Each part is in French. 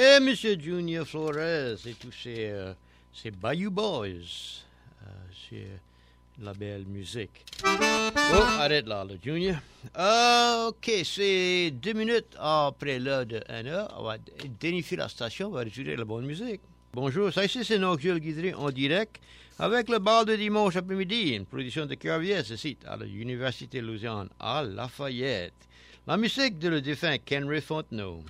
C'était Monsieur Junior Flores et tous ces Bayou Boys. C'est la belle musique. Oh, arrête là, le Junior. OK, c'est 2 minutes après l'heure de 1 heure. On va dénifier la station, on va réduire la bonne musique. Bonjour, ça ici c'est Nocturne Guidry en direct avec le bal de dimanche après-midi, une production de Carvier, ce site à l'Université Lausanne à Lafayette. La musique de le défunt Henry Fontenot.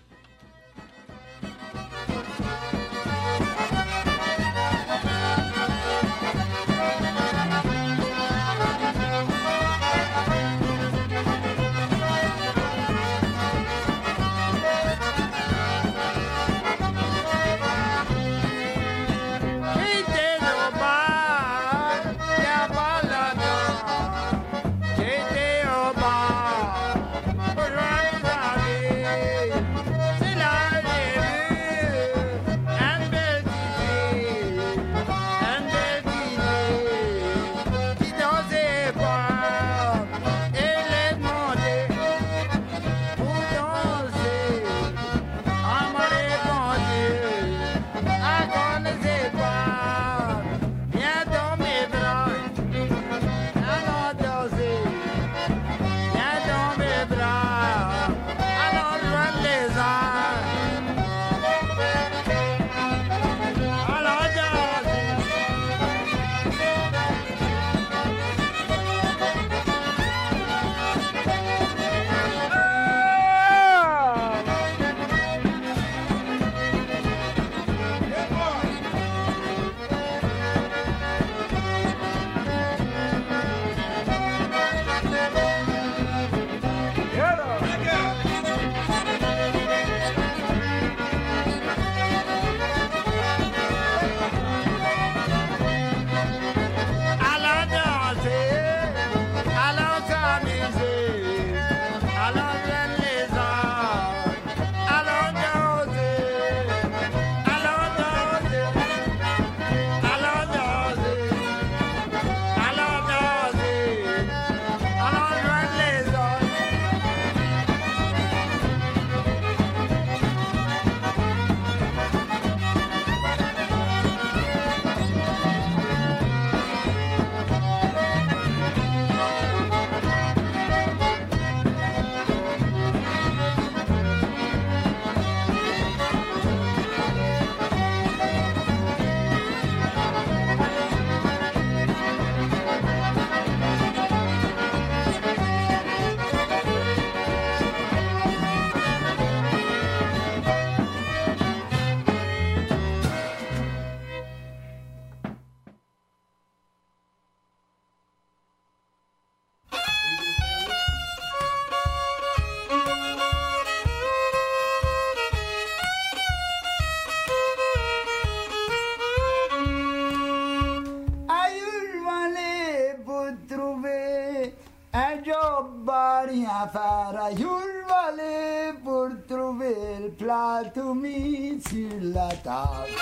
Pour trouver le plat tout mis sur la table.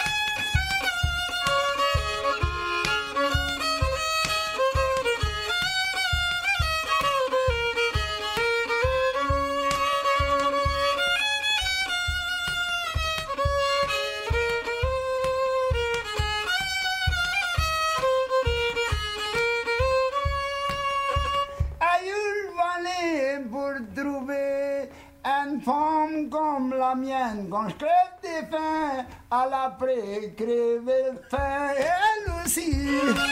Une femme comme la mienne, quand je crève des faim, elle après crever le faim, elle aussi.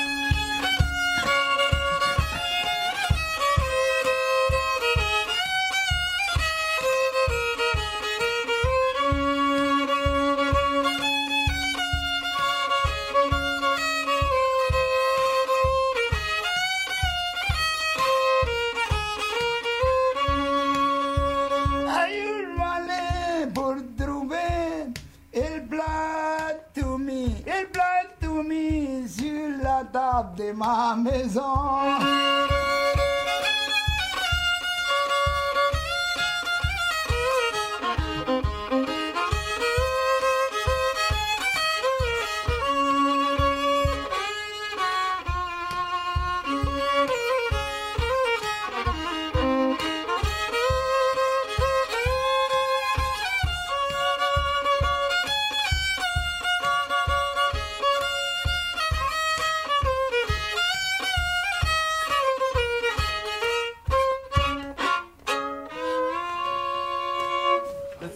De ma maison.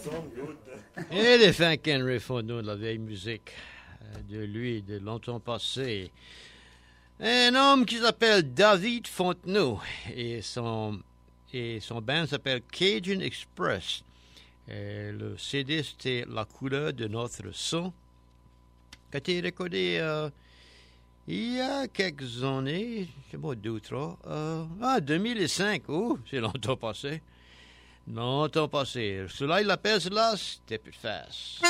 Et les Frank Henry Fontenot de la vieille musique de lui, de longtemps passé. Un homme qui s'appelle David Fontenot et son band s'appelle Cajun Express. Et le CD, c'était La couleur de notre sang, qui a été recordé il y a quelques années, je sais pas, 2 ou 3. 2005, c'est longtemps passé. Longtemps passé. Cela, il appelle cela Step It Fast.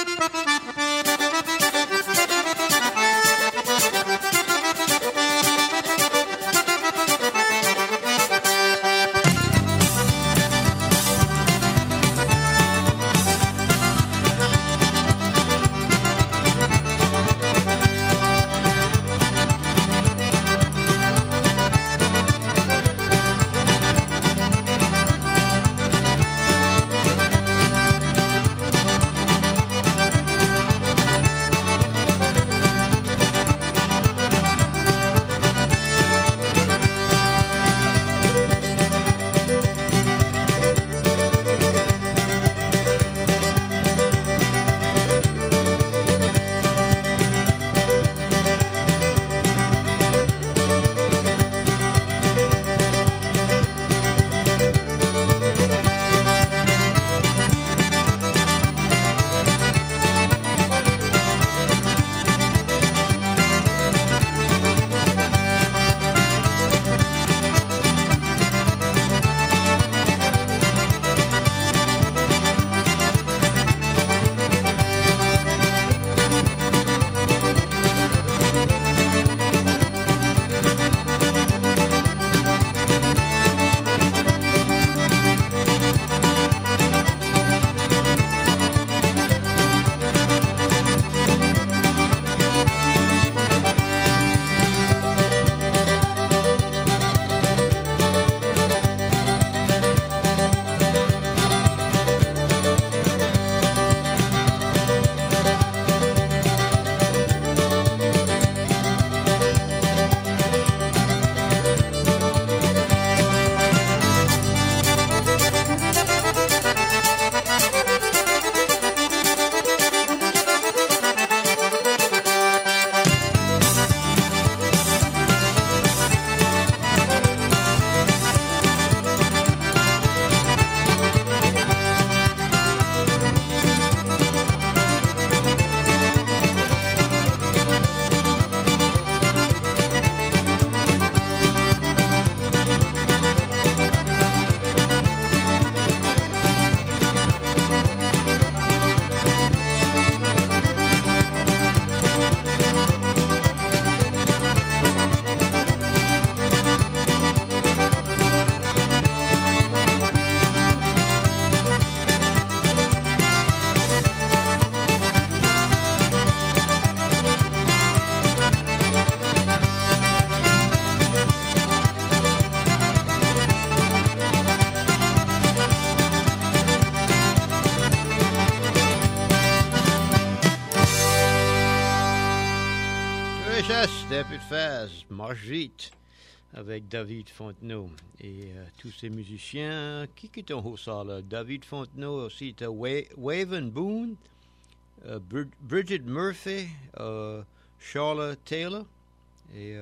Step It Fast, marche vite, avec David Fontenot et tous ces musiciens. Qui est en haut ça là? David Fontenot, aussi Waven Boone, Bridget Murphy, Charlotte Taylor et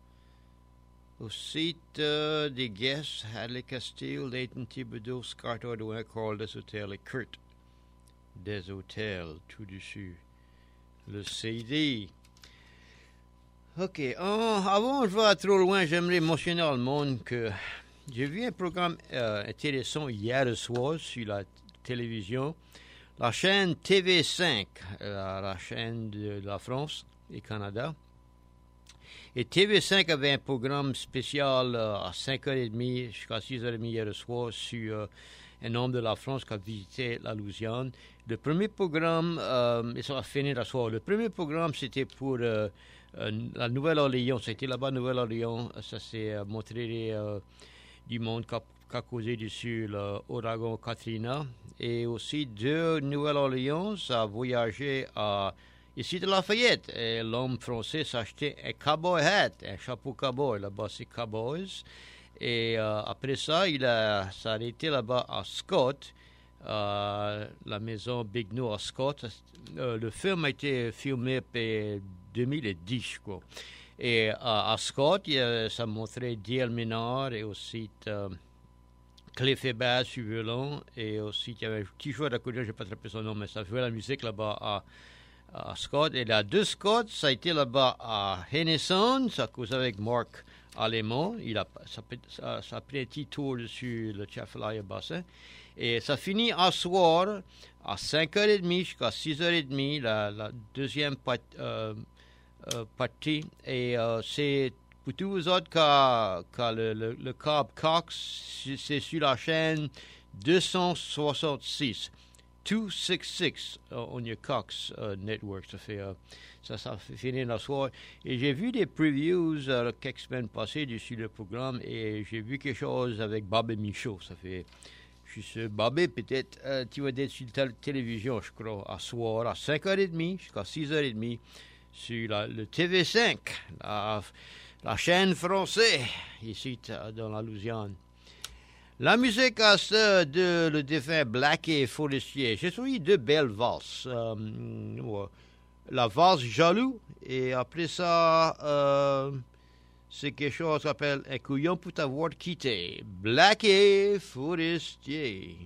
aussi des guests, Hadley Castile, Leighton Thibodeau, Scott Ordwin, Carl Deshôtels et Kurt Deshôtels, tout dessus le CD. OK. Avant je vais trop loin, j'aimerais mentionner au monde que j'ai vu un programme intéressant hier soir sur la télévision. La chaîne TV5, la chaîne de la France et Canada. Et TV5 avait un programme spécial à 5h30 jusqu'à 6h30 hier soir sur un homme de la France qui a visité la Louisiane. Le premier programme, et ça va finir la soirée. Le premier programme, c'était pour la Nouvelle-Orléans. C'était là-bas, Nouvelle-Orléans. Ça s'est montré du monde qui a causé dessus l'ouragan Katrina. Et aussi de Nouvelle-Orléans a voyagé à ici de Lafayette. Et l'homme français s'est acheté un cowboy hat, un chapeau cowboy. Là-bas, c'est Cowboys. Et après ça, il s'est arrêté là-bas à Scott, la maison Bignor à Scott. Le film a été filmé en 2010, je crois. Et à Scott, ça montrait D.L. Menard et aussi Cliff Ebert sur violon. Et aussi, il y avait un petit joueur d'accordéon, je n'ai pas attrapé son nom, mais ça jouait la musique là-bas à Scott. Et là, de Scott, ça a été là-bas à Hennesson, ça cause avec Marc Allemont. Ça a pris un petit tour dessus le Chaffelaya Bassin. Et ça finit à soir, à 5h30 jusqu'à 6h30, la deuxième partie. Et c'est pour tous vous autres quand le câble Cox, c'est sur la chaîne 266. 266 on your Cox Network. Ça fait finir la soirée. Et j'ai vu des previews quelques semaines passées sur le programme et j'ai vu quelque chose avec Bobby Michaud. Ça fait... Je suis sûr, Bobby, peut-être, tu vas être sur la télévision, je crois, à soir, à 5h30 jusqu'à 6h30 sur le TV5, la chaîne française, ici dans la Louisiane. La musique à ce de le défunt Blackie Forestier. J'ai trouvé deux belles valses. La valse Jaloux et après ça, c'est quelque chose qui s'appelle Un couillon pour t'avoir quitté. Blackie Forestier.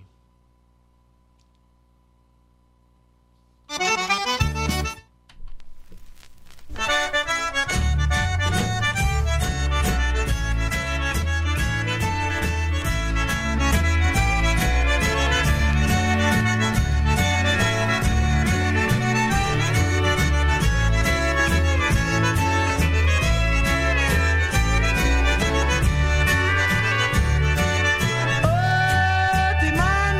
Oh, t'es mal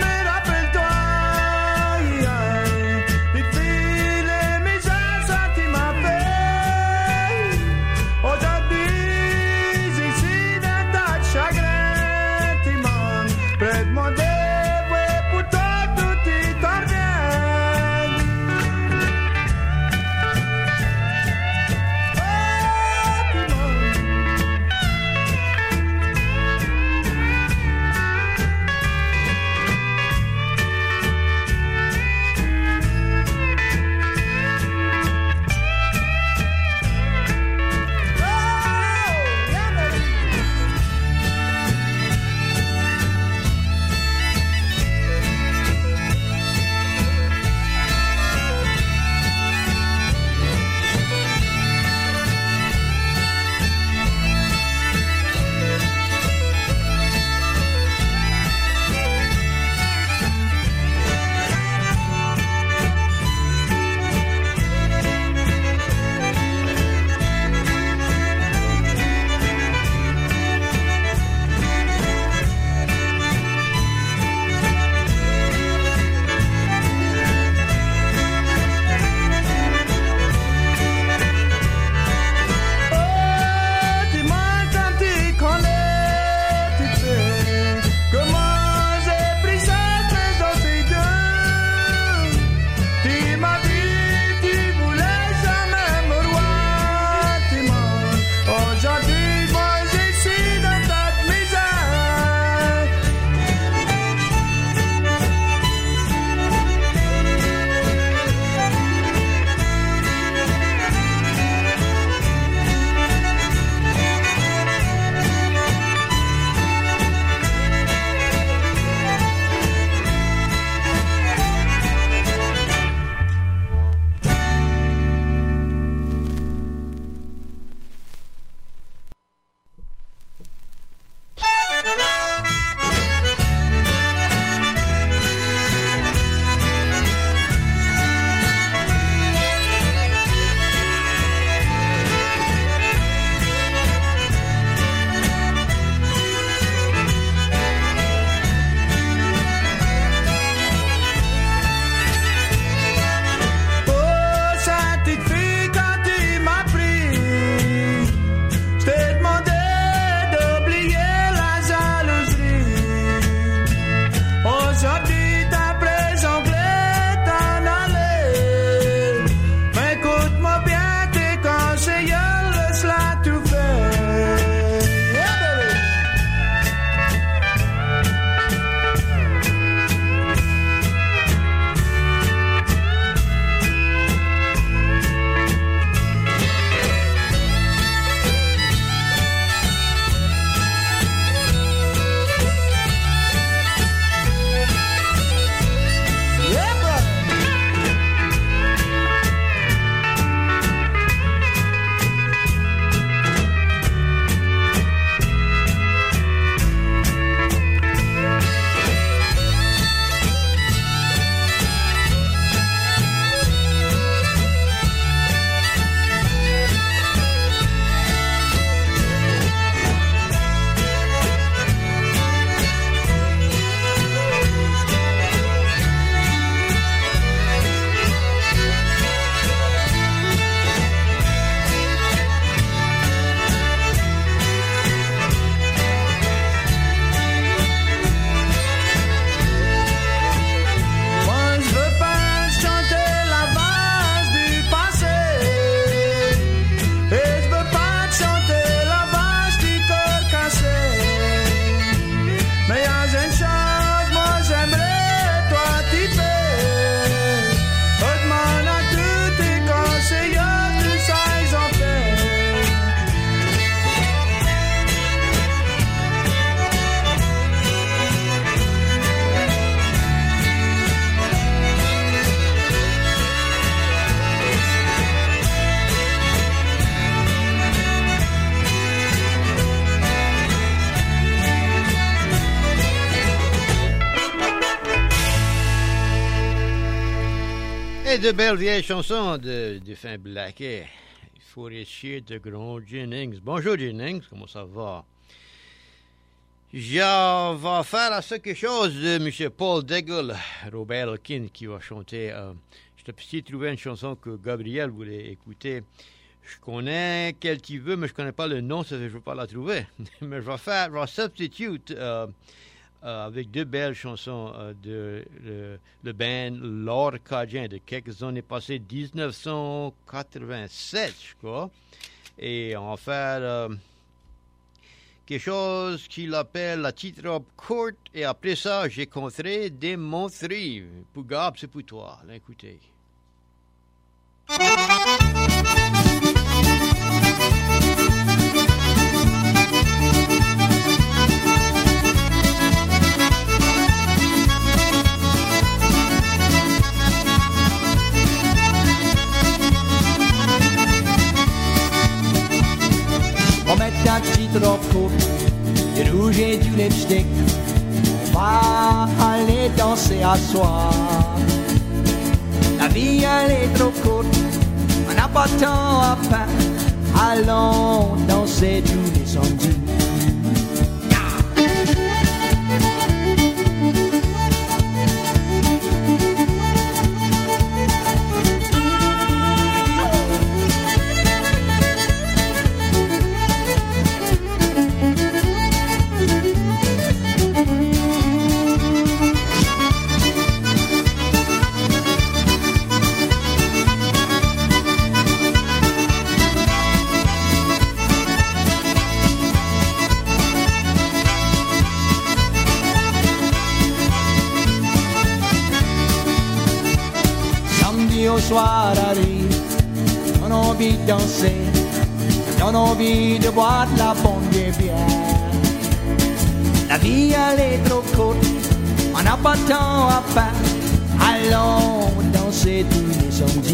Et de belles vieilles chansons de fin Blaquet. Il faut réussir de grands Jennings. Bonjour Jennings, comment ça va? Je vais faire à ce quelque chose de M. Paul Daigle, Robert Elkin qui va chanter. Je t'ai trouvé une chanson que Gabriel voulait écouter. Je connais quel tu veux, mais je connais pas le nom, ça fait que je ne vais pas la trouver. Mais je vais substitute avec deux belles chansons de le band Lord Cajun de quelques années passées, 1987, je crois. Et on va faire quelque chose qu'il appelle la titre courte. Et après ça, j'ai compté des montries. Pour Gab, c'est pour toi. Écoutez. On met un petit drop court, du rouge et du lipstick. On va aller danser à soir. La vie elle est trop courte, on n'a pas de temps à perdre. Allons danser tous les samedis. Au soir arrive, on a envie de danser, on a envie de boire de la bonne bière. La vie elle est trop courte, on n'a pas de temps à perdre. Allons danser tous les samedis.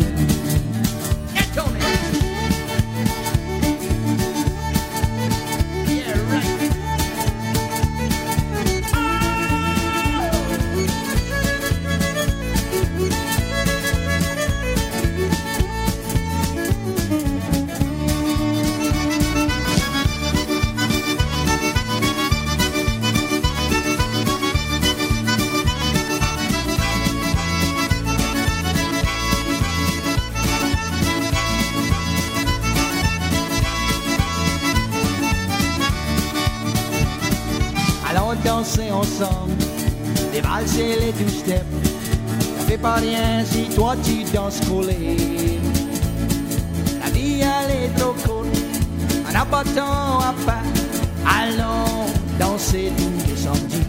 Danser ensemble, les valses et les two-step. Ça fait pas rien si toi tu danses collé. La vie elle est trop courte, on n'a pas de temps à perdre. Allons danser tous les samedis.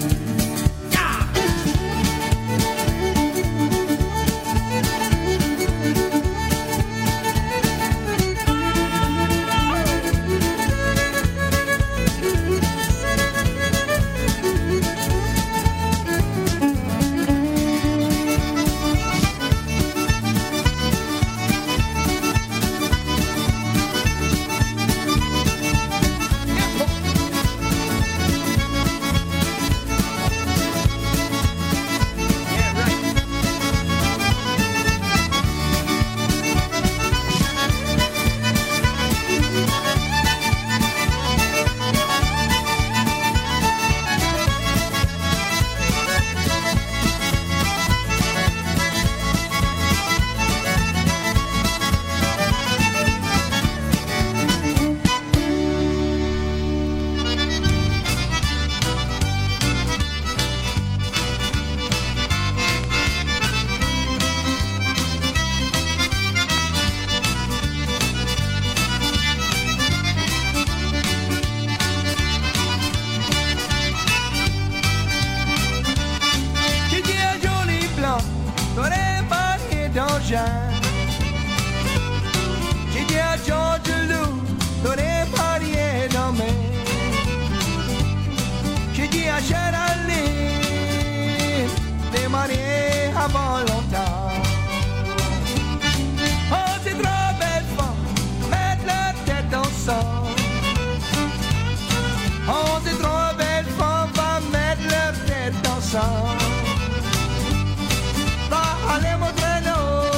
J'ai dit à George Lou, t'aurais parié dans mes. J'ai dit à Cheraline, t'es marié avant longtemps. Oh, c'est trop belle femme, mettre la tête ensemble. Oh, c'est trop belle femme, va mettre la tête ensemble. Va aller mon traîneau.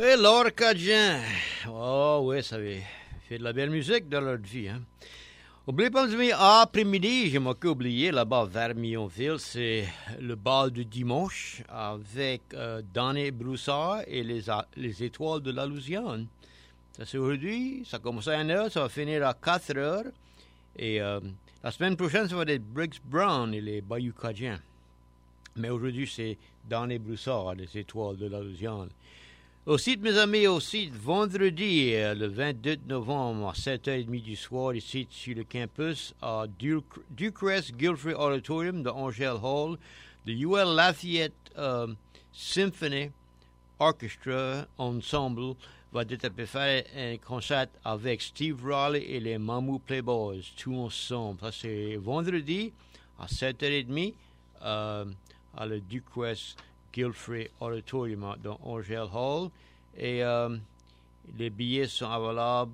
Et l'Orcadien. Oh, oui, ça fait de la belle musique dans leur vie. Hein. Oubliez pas, mes amis, après-midi, j'ai manqué oublié, là-bas vers Millonville, c'est le bal de dimanche avec Danny Broussard et les étoiles de la Louisiane. Ça, c'est aujourd'hui, ça commence à 1h, ça va finir à 4h. Et la semaine prochaine, ça va être Briggs Brown et les Bayou Cadiens. Mais aujourd'hui, c'est Danny Broussard, les étoiles de la Louisiane. Aussi, mes amis, aussi, vendredi, le 22 novembre, à 7h30 du soir, ici, sur le campus, à Ducrest Guilford Auditorium de Angel Hall, le UL Lafayette Symphony Orchestra Ensemble va faire un concert avec Steve Raleigh et les Mamou Playboys, tout ensemble. Ça, c'est vendredi, à 7h30, à le Ducrest Guilford Auditorium dans Angel Hall. Et les billets sont avables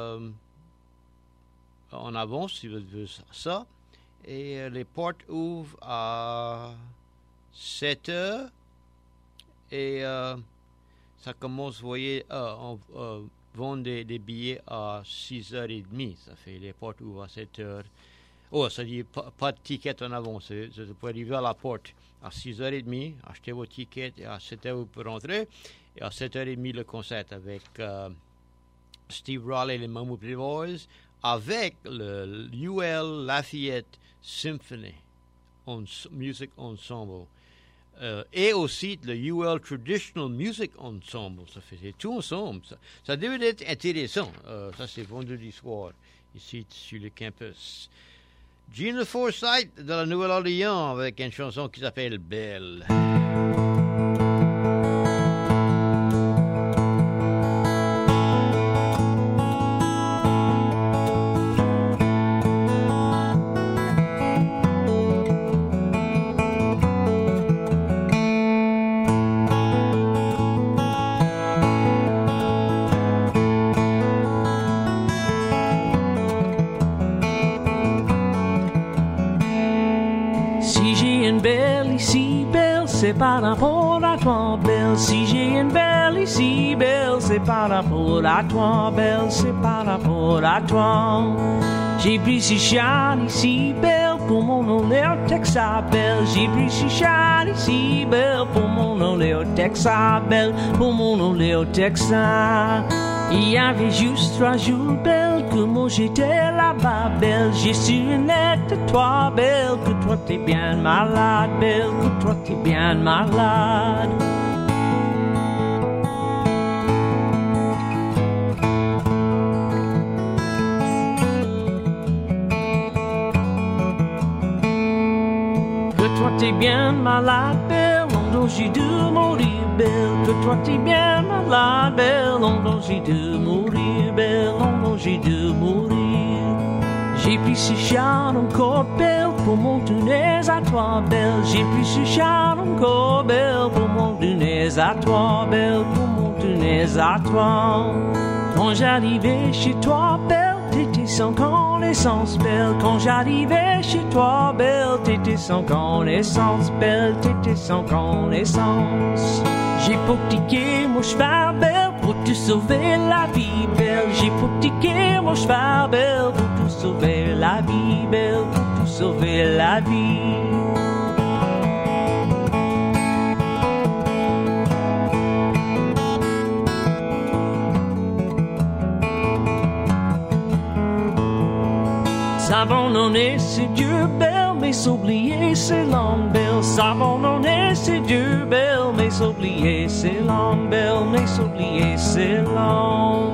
en avance si vous voulez ça. Et les portes ouvrent à 7 heures. Et ça commence, vous voyez, on vend des billets à 6h30. Ça fait les portes ouvrent à 7 heures. Oh, ça dit pas de ticket en avance. Vous pouvez arriver à la porte à 6h30, achetez vos tickets et à 7h vous pouvez rentrer. Et à 7h30 le concert avec Steve Raleigh et les Mamou Playboys avec le UL Lafayette Symphony Music Ensemble. Et aussi le UL Traditional Music Ensemble. Ça fait tout ensemble. Ça devait être intéressant. Ça, c'est vendredi soir, ici sur le campus. Gina Forsythe de la Nouvelle-Orléans avec une chanson qui s'appelle Belle. C'est par rapport à toi, belle. Si j'ai une belle ici, belle, c'est par rapport à toi, belle. C'est par rapport à toi. J'ai pris si cher ici, belle, pour mon honneur, Texas, belle. J'ai pris si cher ici, belle, pour mon honneur, Texas, belle. Pour mon honneur, Texas. Il y avait juste 3 jours, belle, que moi j'étais là-bas, belle. J'ai su net de toi, belle, que toi t'es bien malade, belle, que toi t'es bien malade. Que toi t'es bien malade, belle, dont j'ai dû mourir, belle. Que toi t'es bien malade, belle, dont j'ai dû mourir, belle, dont j'ai dû mourir. J'ai pris ce char encore, belle, pour mon donner à toi, belle. J'ai pris ce char encore, belle, pour mon donner à toi, belle, pour mon donner à toi. Quand j'arrivais chez toi, belle, t'étais sans connaissance, belle. Quand j'arrivais chez toi, belle, t'étais sans connaissance, belle, t'étais sans connaissance. J'ai potiqué mon cheval, belle, pour te sauver la vie, belle. J'ai potiqué mon cheval, belle, pour te sauver la vie, belle, pour te sauver la vie. S'abandonner, c'est Dieu, belle, mais s'oublier, c'est l'homme, belle. S'abandonner, c'est Dieu, belle, mais s'oublier, c'est l'homme, belle, mais s'oublier, c'est l'homme.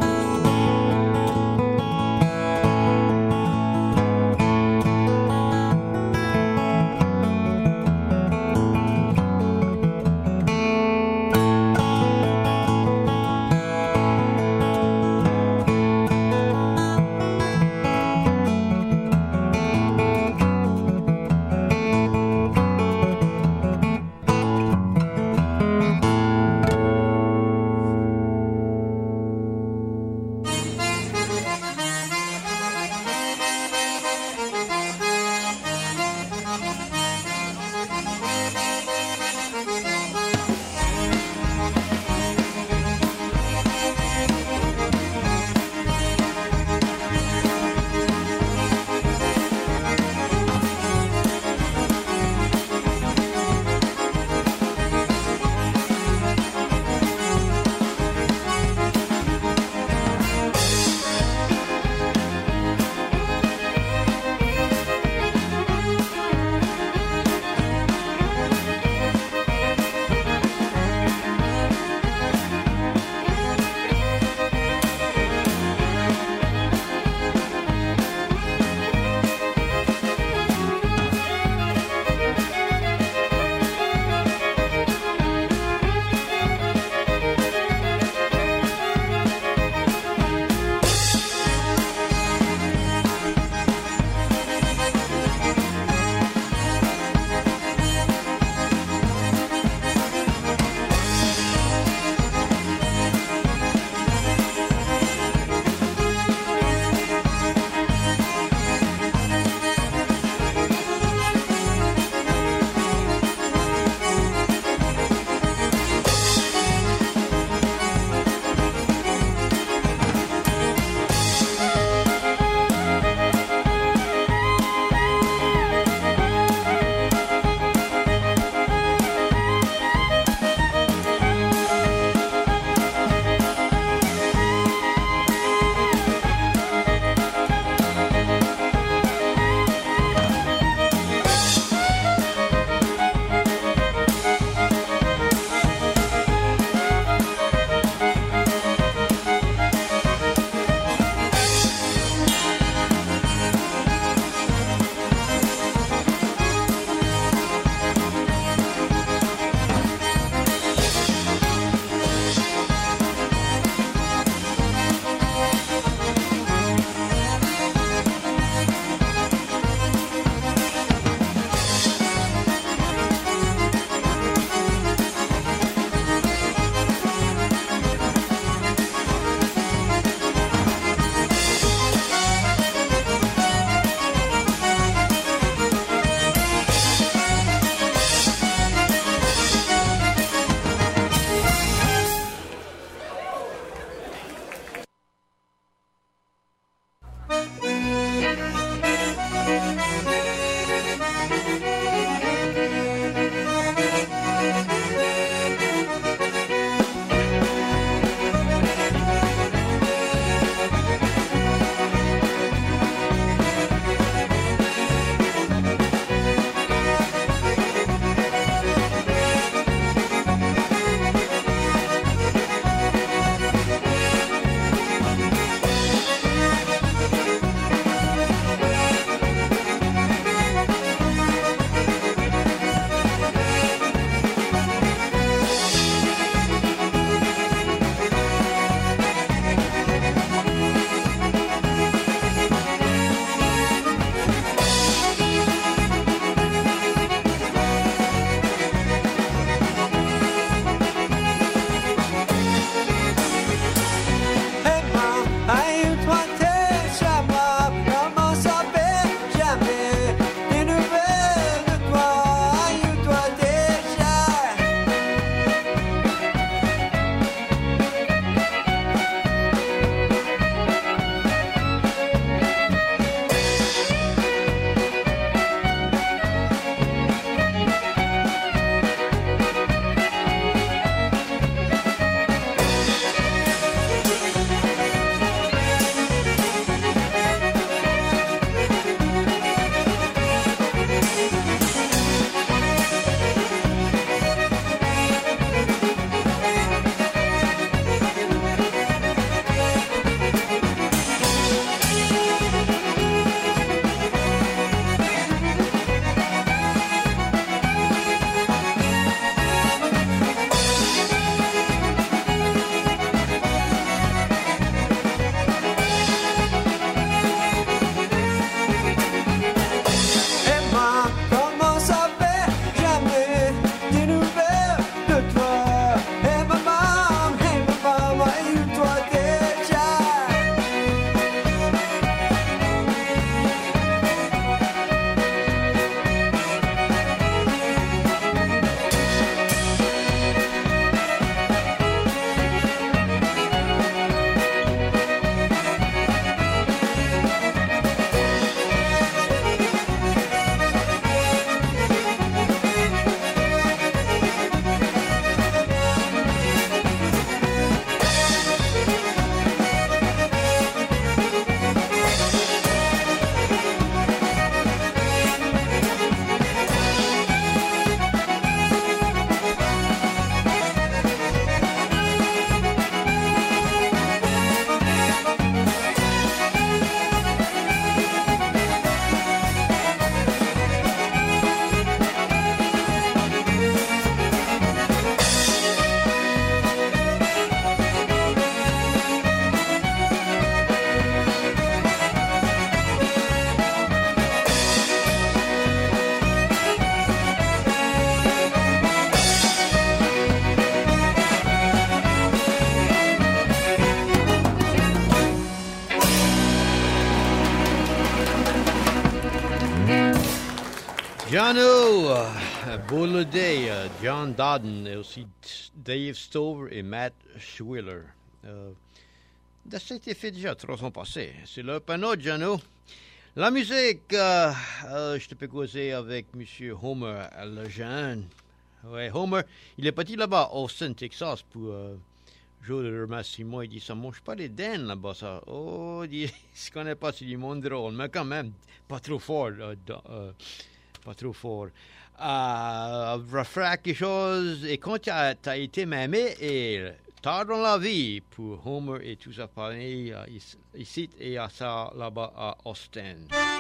Johnno, Bouleday, John Dodden, et aussi Dave Stover et Matt Schwiller. Ça a été fait déjà 3 ans passés. C'est le panneau, Johnno. La musique, je te peux causer avec M. Homer, le jeune. Ouais, Homer, il est parti là-bas, Austin, Texas, pour jouer le remerciement. Il dit, ça ne mange pas les dents là-bas, ça. Oh, il dit, je ne connais pas, c'est du monde drôle, mais quand même, pas trop fort. Pas trop fort. Refera quelque chose, et quand tu as été mémé, et tard dans la vie, pour Homer et toute sa famille, ici et à ça, là-bas, à Austin.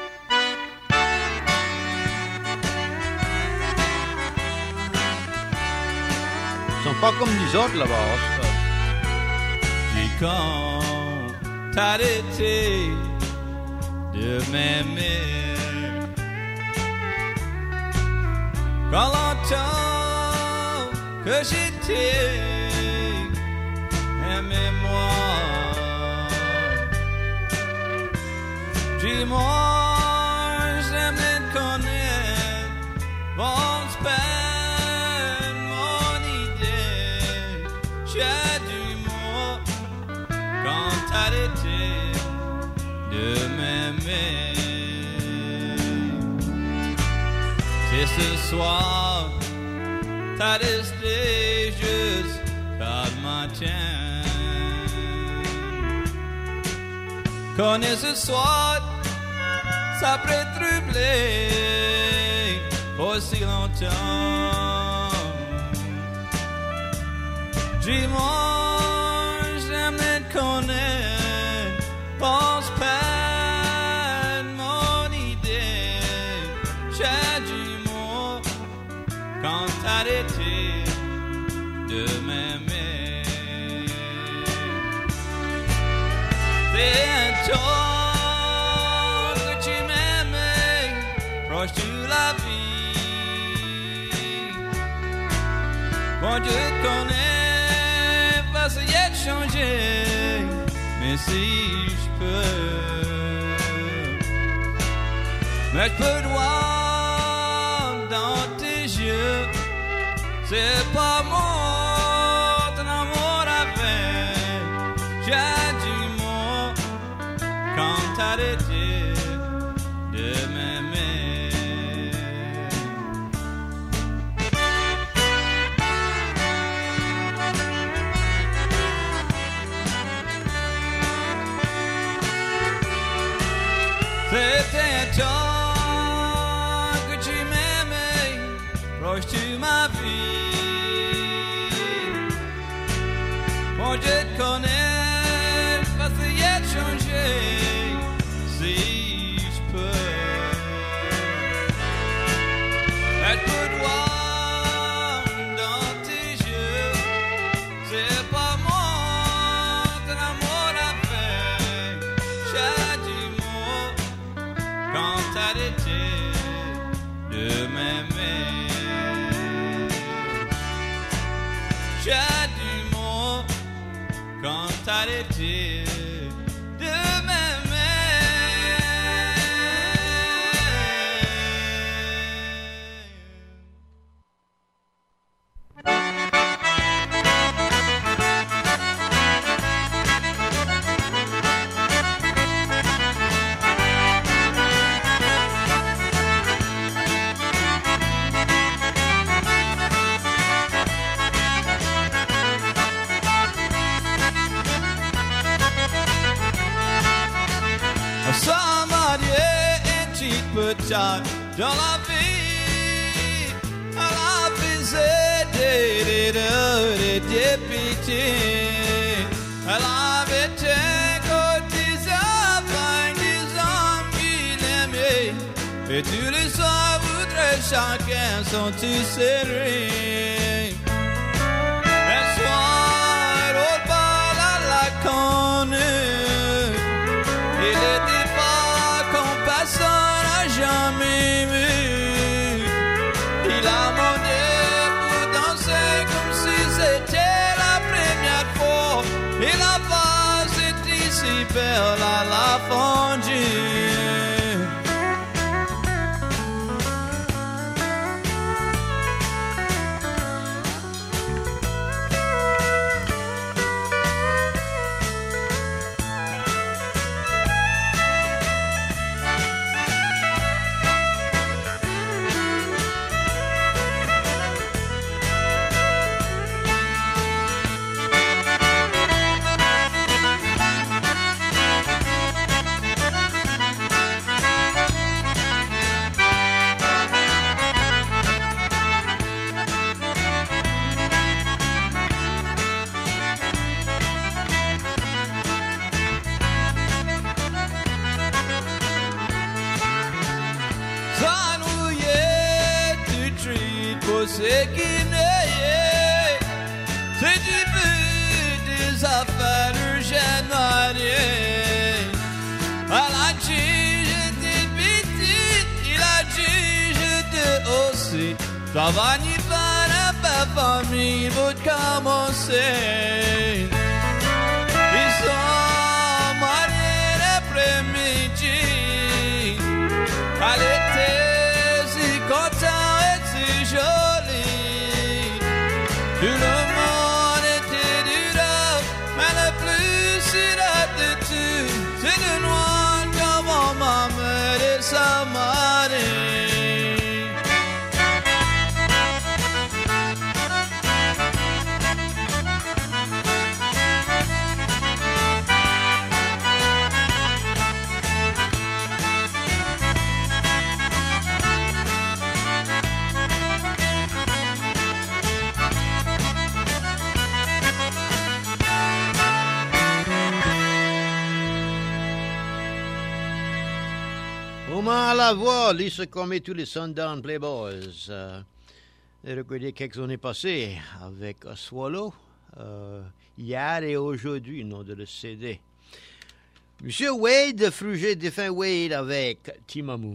Ils sont pas comme nous autres là-bas, Austin. J'ai contrariété de m'aimer. Quand longtemps que j'étais aimez-moi. Dis-moi, j'aime te connaître, bon peine, mon idée. J'ai du mot quand t'arrêter de m'aimer. C'est ce soir, t'as resté jusqu'à le matin. Connais ce soir, ça peut troubler aussi longtemps. Dis-moi, j'aime te connaître, pense pas mon idée. J'ai du mot quand t'arrêter de m'aimer. C'est un temps que tu m'aimais, proche de la vie. Bon, je te connais, va essayer de changer, mais si je peux, mais je peux voir dans tes yeux, c'est pas mon ton amour avec. J'ai du mot quand t'arrêter de m'aimer. C'était un temps que tu m'aimais, proche de ma vie. Bon, je te connais, va essayer de changer, si je peux. Mais je peux te voir dans tes yeux, c'est pas moi ton amour à faire. J'ai du mot quand t'arrêter de m'aimer. J'ai du mot quand t'arrêter de m'aimer. Dans la vie, à la visée des députés, elle avait été cotisée par des hommes qui l'aimaient, et tous les soirs voudraient chacun son tout serré. Un soir, au bal à la connue, il était pas comme personne n'a jamais vu. Il a demandé pour danser comme si c'était la première fois. Et la base était si belle à la fondue. pour s'équiner. Si tu veux des affaires urgentes, à la juge des petits, il a juge de aussi. Travailler par la famille pour commencer. Ils sont mariés l'après-midi. À l'été, si content et si joli. Tout le monde était dur, mais le plus dur de tout, c'est le noir comme ma mère et sa marée. Comment à la voix, Lisa Comey, tous les Sundown Playboys. Regardez quelques années passées avec Swallow, hier et aujourd'hui, nom de le CD. Monsieur Wade, Fruget défunt Wade avec Timamou.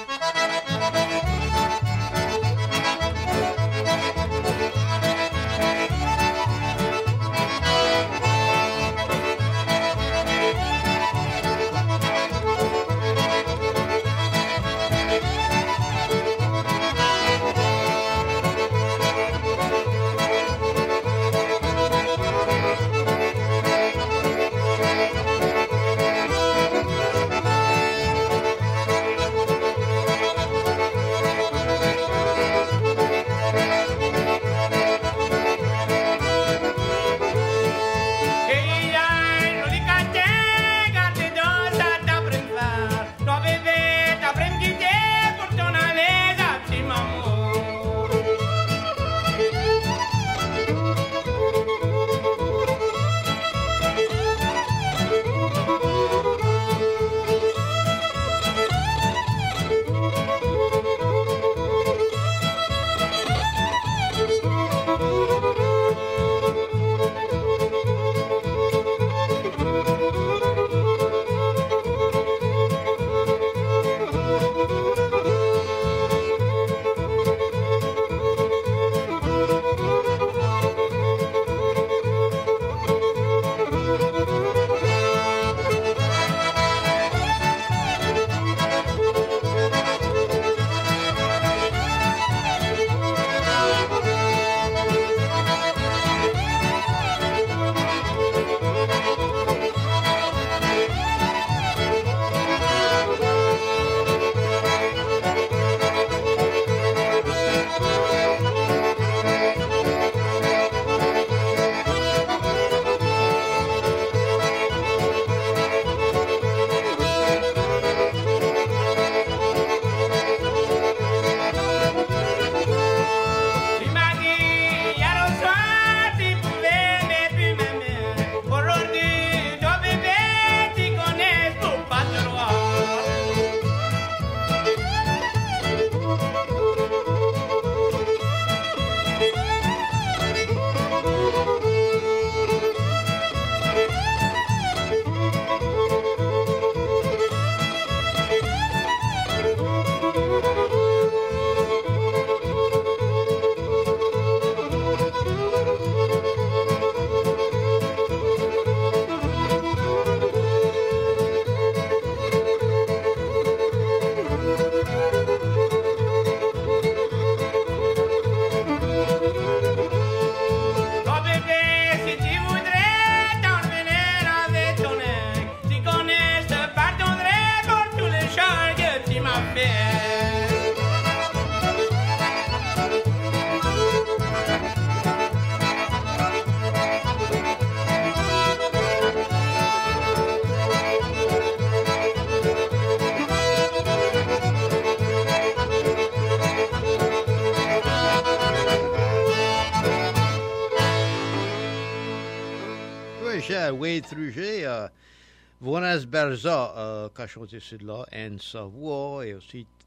Wade Fruget, Vonas Berza, qui a chanté celui-là, Anne Savoie, et aussi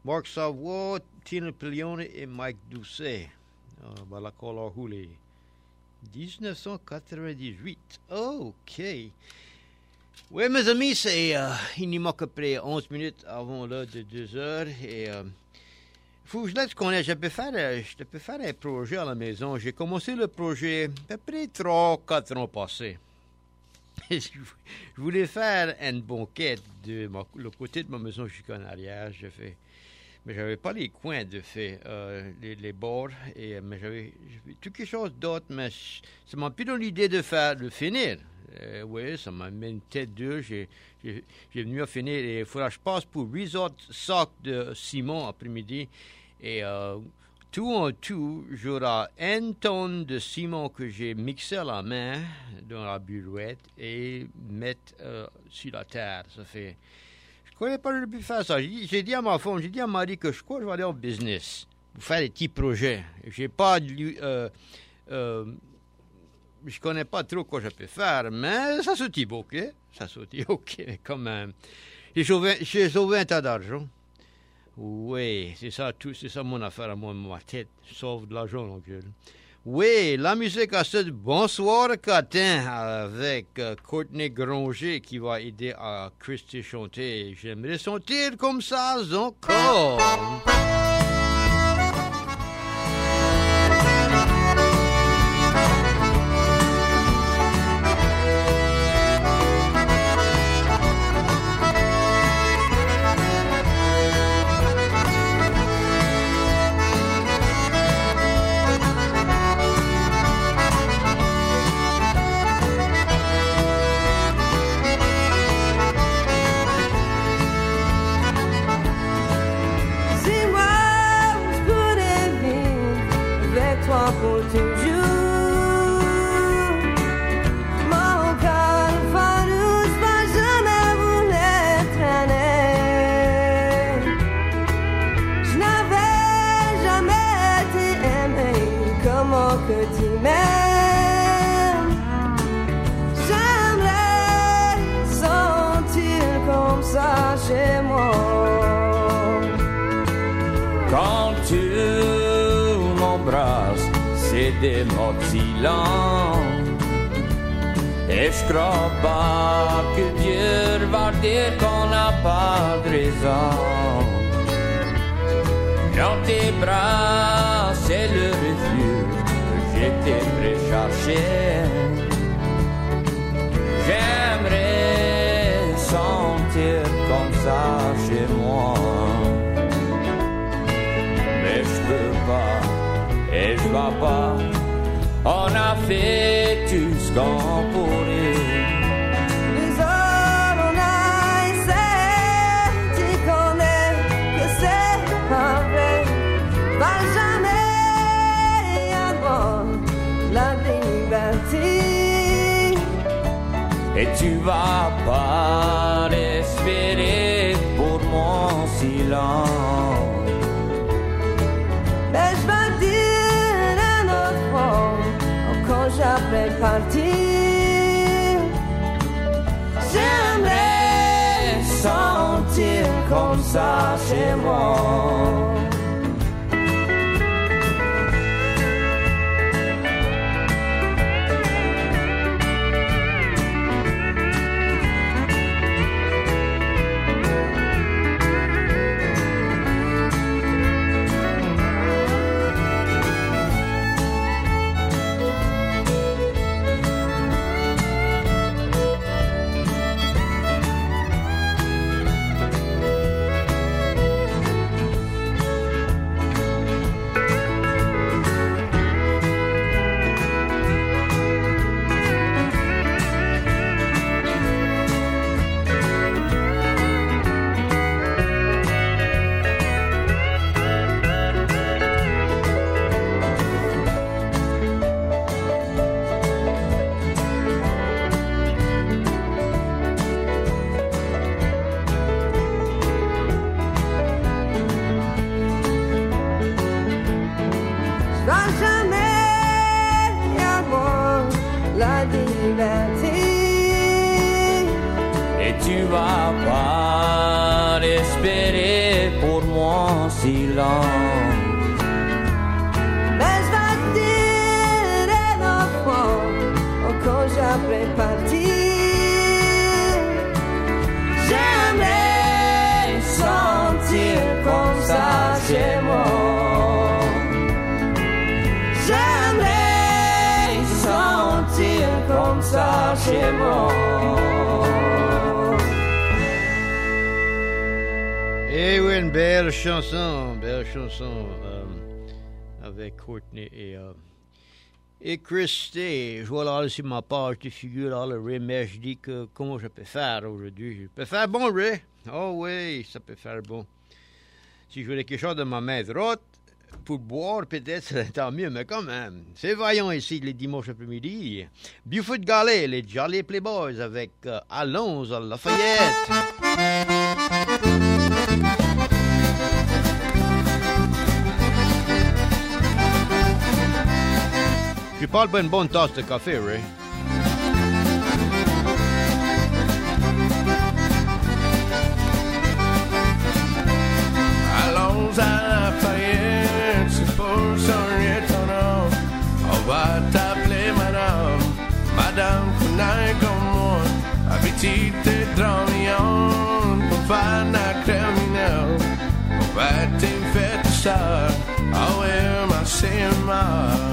Marc Savoie, Tina Pilione et Mike Doucet. Voilà qu'on a roulé. 1998. OK. Oui, mes amis, il n'y manque près 11 minutes avant l'heure de 2 heures. Et faut que je laisse connaître. Je peux faire un projet à la maison. J'ai commencé le projet à peu près 3-4 ans passés. Je voulais faire une banquette de le côté de ma maison jusqu'en arrière. Mais j'avais pas les coins de fait, les bords, mais j'avais quelque chose d'autre, mais ça m'a plus donné l'idée de finir. Oui, ça m'a mis une tête dure. J'ai venu à finir et il faudra que je passe pour 8 autres sacs de ciment après-midi. Et tout en tout, j'aurai 1 tonne de ciment que j'ai mixé à la main dans la burouette et mettre sur la terre. Ça fait... Je ne connais pas pu faire ça. J'ai dit à ma femme, j'ai dit à Marie que je crois que je vais aller au business pour faire des petits projets. Je connais pas trop quoi je peux faire, mais ça sortit OK. Ça sortit OK quand même. J'ai sauvé un tas d'argent. Oui, c'est ça mon affaire à moi, ma tête. Sauve de l'argent, donc. Oui, la musique à ce Bonsoir Catin avec Courtney Granger qui va aider à Christy chanter. J'aimerais sentir comme ça encore. Des mots silents et je crois pas que Dieu va dire qu'on n'a pas de raison. Dans tes bras c'est le refuge que j'étais prêt chercher. J'aimerais sentir comme ça chez moi, mais je peux pas. Et je vais pas, on a fait tout ce qu'on pourrait. Les hommes, on a essayé, tu connais que c'est pas vrai. Va jamais avoir la liberté. Et tu vas pas espérer pour mon silence. Mais je vais dire quand j'appelle partir, j'aimerais sentir comme ça chez moi. Et tu vas pas espérer pour moi. en silence. Mais je vais te dire un enfant quand j'apprends partir. J'aimerais sentir comme ça chez moi. J'aimerais sentir comme ça chez moi. Eh oui, une belle chanson avec Courtney et Christy. Je vois là sur ma page de figure, là, le Ray, mais je dis que comment je peux faire aujourd'hui. Je peux faire bon, Ray. Oh oui, ça peut faire bon. Si je voulais quelque chose de ma main droite, pour boire, peut-être, c'est tant mieux, mais quand même. C'est vaillant ici, les dimanches après-midi. Buford Gallet, les Jolly Playboys avec Allons à Lafayette. Je parle pas une bonne tasse de café, Ray. Allons à Lafayette, c'est pour son étonnant. On va t'appeler madame, madame Kunai comme moi. Appétit et dramion, pour faire la criminelle. On va t'y faire ça, ah ouais, ma c'est mal.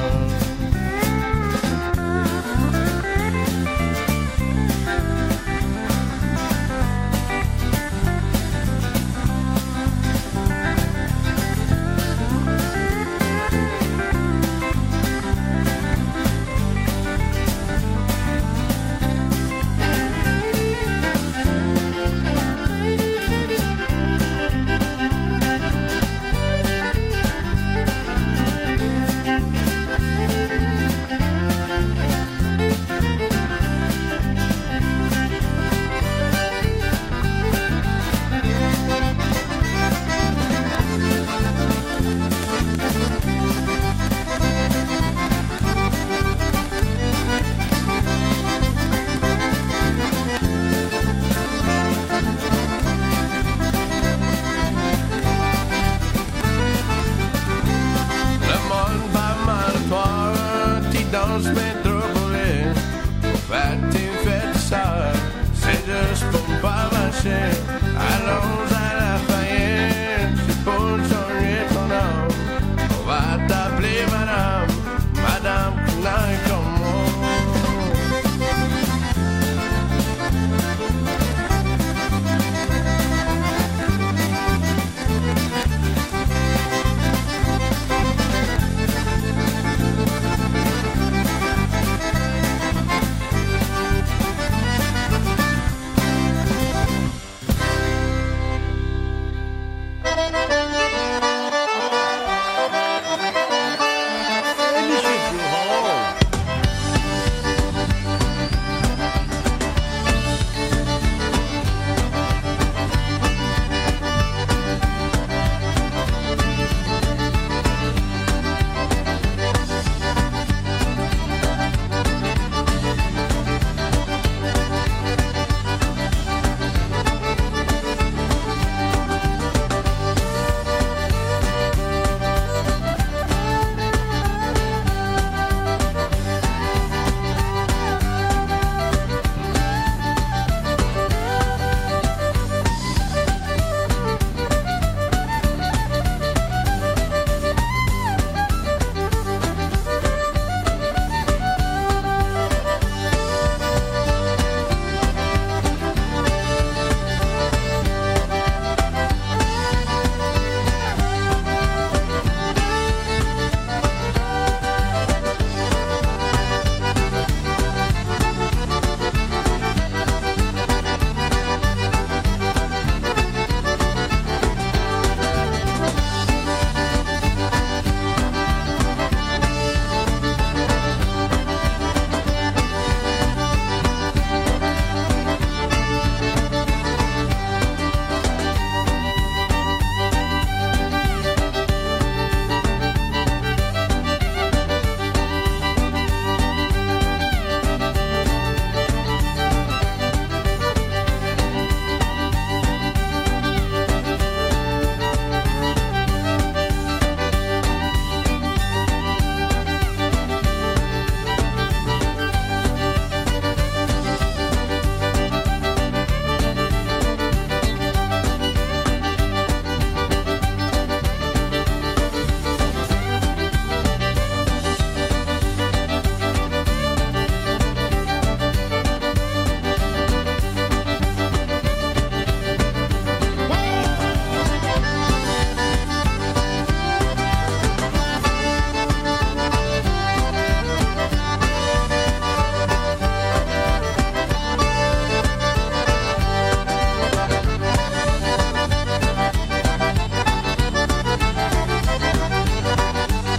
Fat team, fat side, c'est juste pour pas marcher.